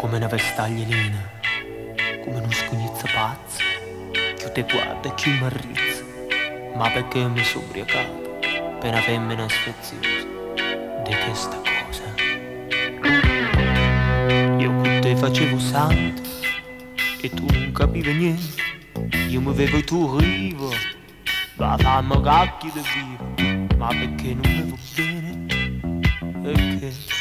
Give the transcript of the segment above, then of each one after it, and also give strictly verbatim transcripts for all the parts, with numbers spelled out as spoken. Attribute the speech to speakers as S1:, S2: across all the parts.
S1: come una vestagliolina, come uno scugnizzo pazzo, che te guarda e che mi arrizza, ma perché mi sono ubriacato per una femmina sfeziosa di questa cosa. Io con te facevo santo e tu non capivi niente, io mi vevo e tu rivo, ma fammi cacchi di vivo, ma perché non mi va bene, perché...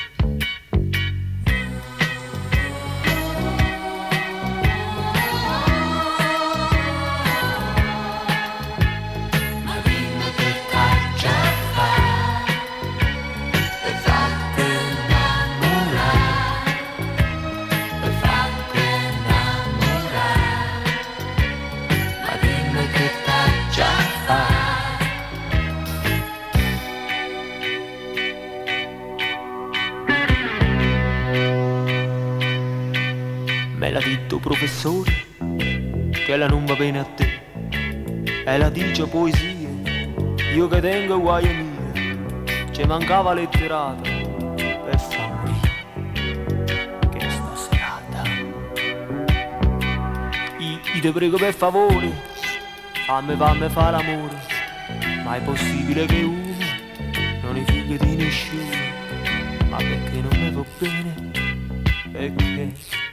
S1: Me l'ha detto professore che la non va bene a te, e la dice poesia, io che tengo guai mia, ci mancava letterata per farmi che sta serata. Io, io ti prego per favore, fammi fammi fare l'amore, ma è possibile che uno non è figlio di nessuno, ma perché non mi va bene, perché...